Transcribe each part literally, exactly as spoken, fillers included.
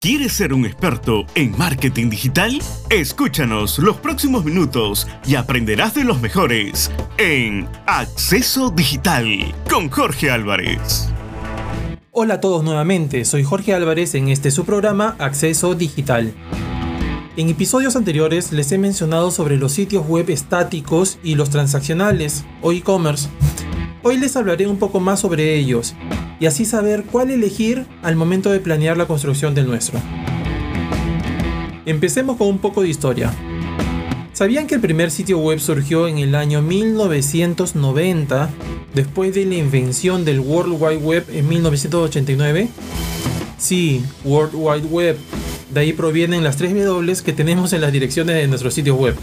¿Quieres ser un experto en marketing digital? Escúchanos los próximos minutos y aprenderás de los mejores en Acceso Digital con Jorge Álvarez. Hola a todos nuevamente, soy Jorge Álvarez en este su programa Acceso Digital. En episodios anteriores les he mencionado sobre los sitios web estáticos y los transaccionales o e-commerce. Hoy les hablaré un poco más sobre ellos y así saber cuál elegir al momento de planear la construcción del nuestro. Empecemos con un poco de historia. ¿Sabían que el primer sitio web surgió en el año mil novecientos noventa, después de la invención del World Wide Web en mil novecientos ochenta y nueve? Sí, World Wide Web. De ahí provienen las tres W que tenemos en las direcciones de nuestros sitios web.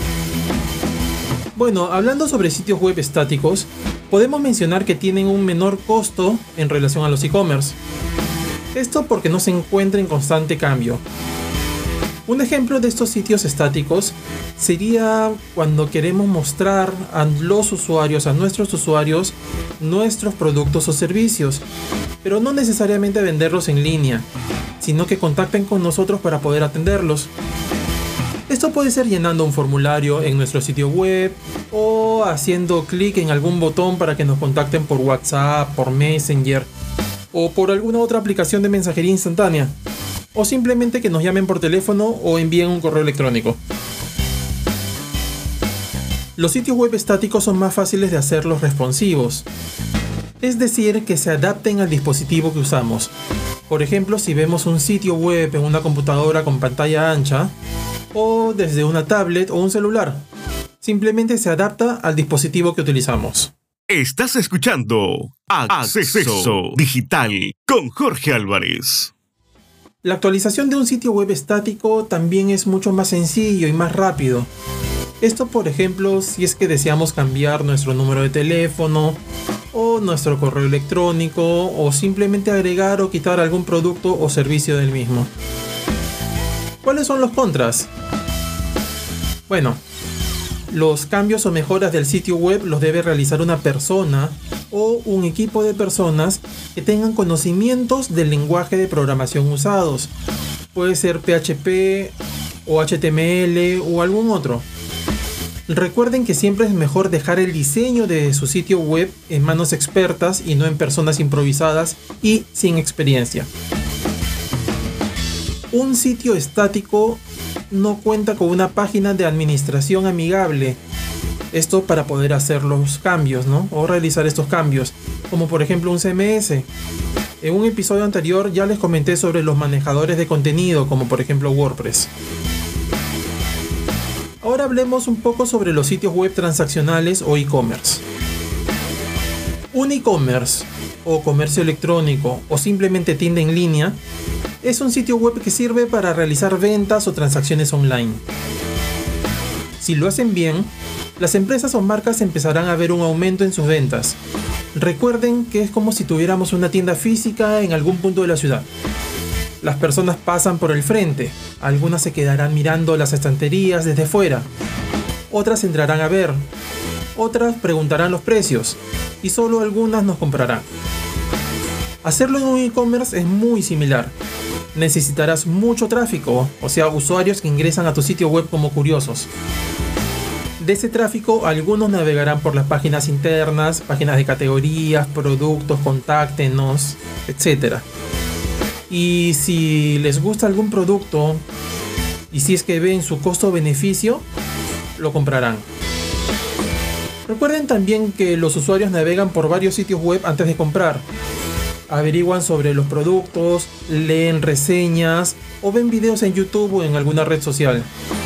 Bueno, hablando sobre sitios web estáticos, podemos mencionar que tienen un menor costo en relación a los e-commerce. Esto porque no se encuentra en constante cambio. Un ejemplo de estos sitios estáticos sería cuando queremos mostrar a los usuarios, a nuestros usuarios, nuestros productos o servicios, pero no necesariamente venderlos en línea, sino que contacten con nosotros para poder atenderlos. Esto puede ser llenando un formulario en nuestro sitio web o haciendo clic en algún botón para que nos contacten por WhatsApp, por Messenger o por alguna otra aplicación de mensajería instantánea, o simplemente que nos llamen por teléfono o envíen un correo electrónico. Los sitios web estáticos son más fáciles de hacerlos responsivos, es decir, que se adapten al dispositivo que usamos. Por ejemplo, si vemos un sitio web en una computadora con pantalla ancha, o desde una tablet o un celular. Simplemente se adapta al dispositivo que utilizamos. Estás escuchando Acceso Digital con Jorge Álvarez. La actualización de un sitio web estático también es mucho más sencillo y más rápido. Esto, por ejemplo, si es que deseamos cambiar nuestro número de teléfono o nuestro correo electrónico o simplemente agregar o quitar algún producto o servicio del mismo. ¿Cuáles son los contras? Bueno, los cambios o mejoras del sitio web los debe realizar una persona o un equipo de personas que tengan conocimientos del lenguaje de programación usados. Puede ser P H P o H T M L o algún otro. Recuerden que siempre es mejor dejar el diseño de su sitio web en manos expertas y no en personas improvisadas y sin experiencia. Un sitio estático no cuenta con una página de administración amigable. Esto para poder hacer los cambios, ¿no? O realizar estos cambios, como por ejemplo un C M S. En un episodio anterior ya les comenté sobre los manejadores de contenido, como por ejemplo WordPress. Ahora hablemos un poco sobre los sitios web transaccionales o e-commerce. Un e-commerce, o comercio electrónico, o simplemente tienda en línea, es un sitio web que sirve para realizar ventas o transacciones online. Si lo hacen bien, las empresas o marcas empezarán a ver un aumento en sus ventas. Recuerden que es como si tuviéramos una tienda física en algún punto de la ciudad. Las personas pasan por el frente, algunas se quedarán mirando las estanterías desde fuera, otras entrarán a ver, otras preguntarán los precios y solo algunas nos comprarán. Hacerlo en un e-commerce es muy similar. Necesitarás mucho tráfico, o sea, usuarios que ingresan a tu sitio web como curiosos. De ese tráfico, algunos navegarán por las páginas internas, páginas de categorías, productos, contáctenos, etcétera. Y si les gusta algún producto, y si es que ven su costo-beneficio, lo comprarán. Recuerden también que los usuarios navegan por varios sitios web antes de comprar. Averiguan sobre los productos, leen reseñas o ven videos en YouTube o en alguna red social.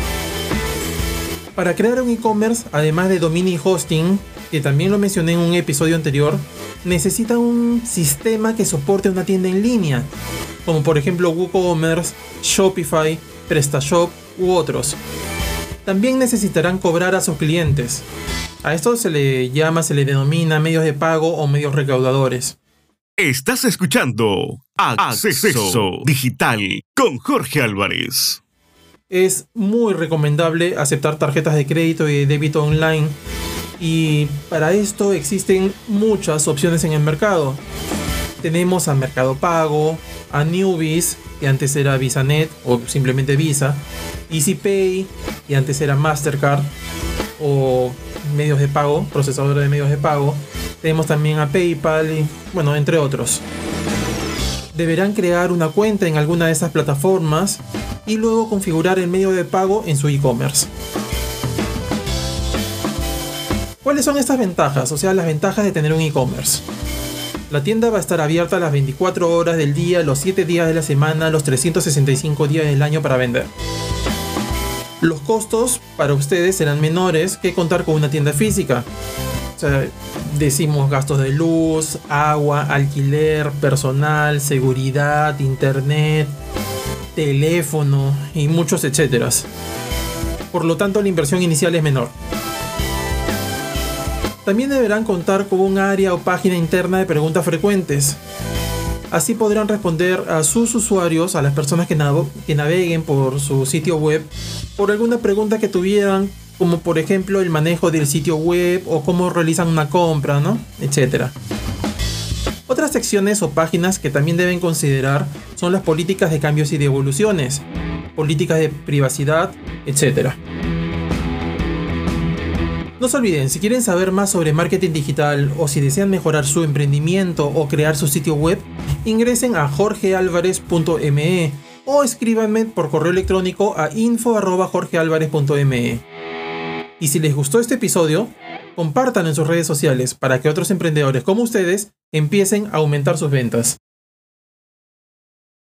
Para crear un e-commerce, además de dominio y hosting, que también lo mencioné en un episodio anterior, necesitan un sistema que soporte una tienda en línea, como por ejemplo WooCommerce, Shopify, PrestaShop u otros. También necesitarán cobrar a sus clientes. A esto se le llama, se le denomina medios de pago o medios recaudadores. Estás escuchando Acceso Digital con Jorge Álvarez. Es muy recomendable aceptar tarjetas de crédito y de débito online, y para esto existen muchas opciones en el mercado. Tenemos a Mercado Pago, a Newbies, que antes era VisaNet o simplemente Visa, EasyPay, que antes era Mastercard, o medios de pago, procesadores de medios de pago. Tenemos también a PayPal y, bueno, entre otros. Deberán crear una cuenta en alguna de estas plataformas y luego configurar el medio de pago en su e-commerce. ¿Cuáles son estas ventajas? O sea, las ventajas de tener un e-commerce. La tienda va a estar abierta las veinticuatro horas del día, los siete días de la semana, los trescientos sesenta y cinco días del año para vender. Los costos para ustedes serán menores que contar con una tienda física. O sea, decimos gastos de luz, agua, alquiler, personal, seguridad, internet, teléfono y muchos etcétera. Por lo tanto, la inversión inicial es menor. También deberán contar con un área o página interna de preguntas frecuentes. Así podrán responder a sus usuarios, a las personas que, nav- que naveguen por su sitio web, por alguna pregunta que tuvieran, como por ejemplo el manejo del sitio web o cómo realizan una compra, ¿no? etcétera. Otras secciones o páginas que también deben considerar son las políticas de cambios y de evoluciones, políticas de privacidad, etcétera. No se olviden, si quieren saber más sobre marketing digital o si desean mejorar su emprendimiento o crear su sitio web, ingresen a jorge alvarez punto me o escríbanme por correo electrónico a info arroba jorge alvarez punto me. Y si les gustó este episodio, compártanlo en sus redes sociales para que otros emprendedores como ustedes empiecen a aumentar sus ventas.